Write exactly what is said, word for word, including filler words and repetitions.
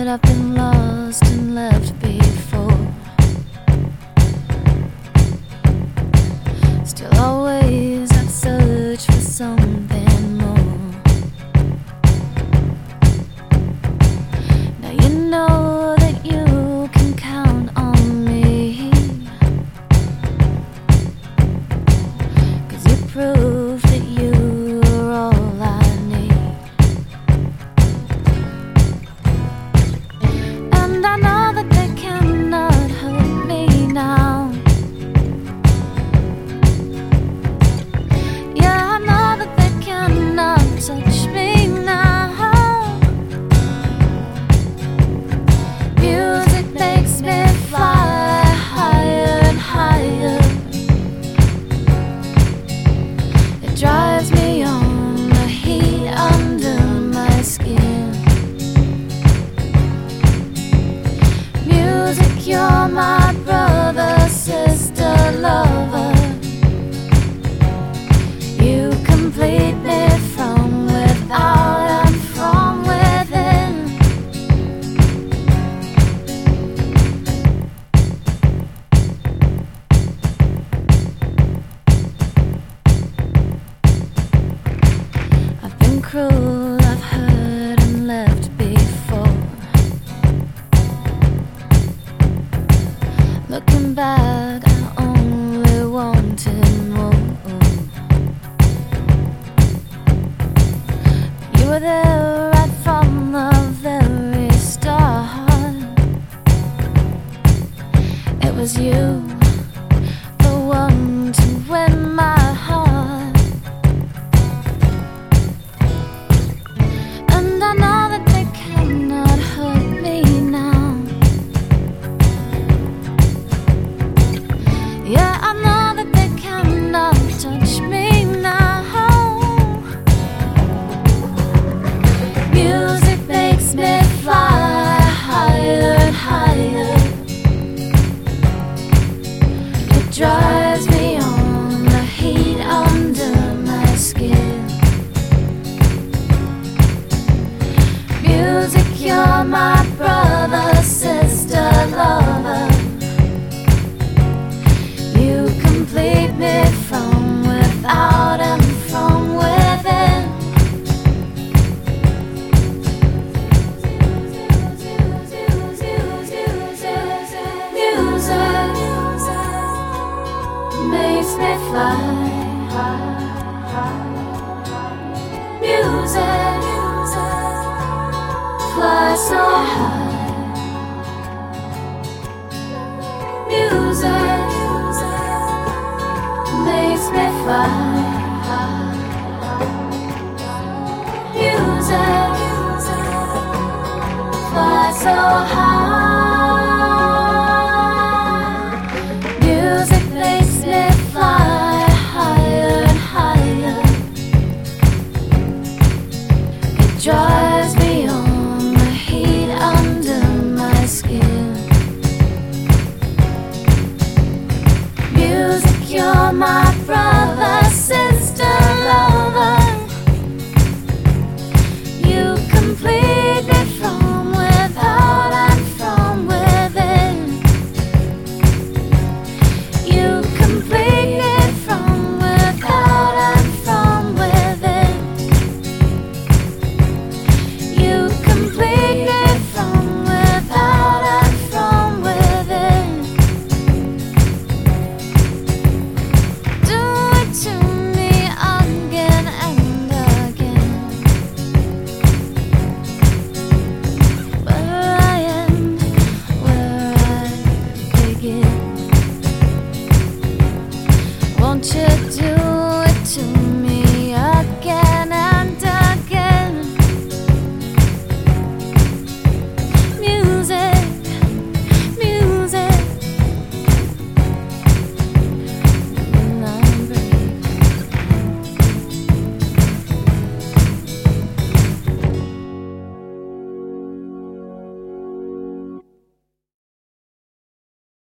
that I've been lost and left before. Still always I've searched for something more. Now you know that you can count on me, 'cause you proved that you are all I need. And I know that they cannot hurt me now. Yeah, I know that they cannot touch me now. Music makes me fly higher and higher. It drives me on, the heat under my skin. Music, you're my brother, sister, lover. You complete me from without and from within. I've been cruel, I've hurt and left before. Looking back, I only wanted more. You were there right from the very start. It was you, the one to win my heart. And I know that they cannot hurt me now. Yeah, I know that they cannot touch me now. Music makes me fly higher and higher. It drives me on, the heat under my skin. Music, you're my brother, sister, lover. You complete me from without and from within. Music makes me fly. Music fly so high.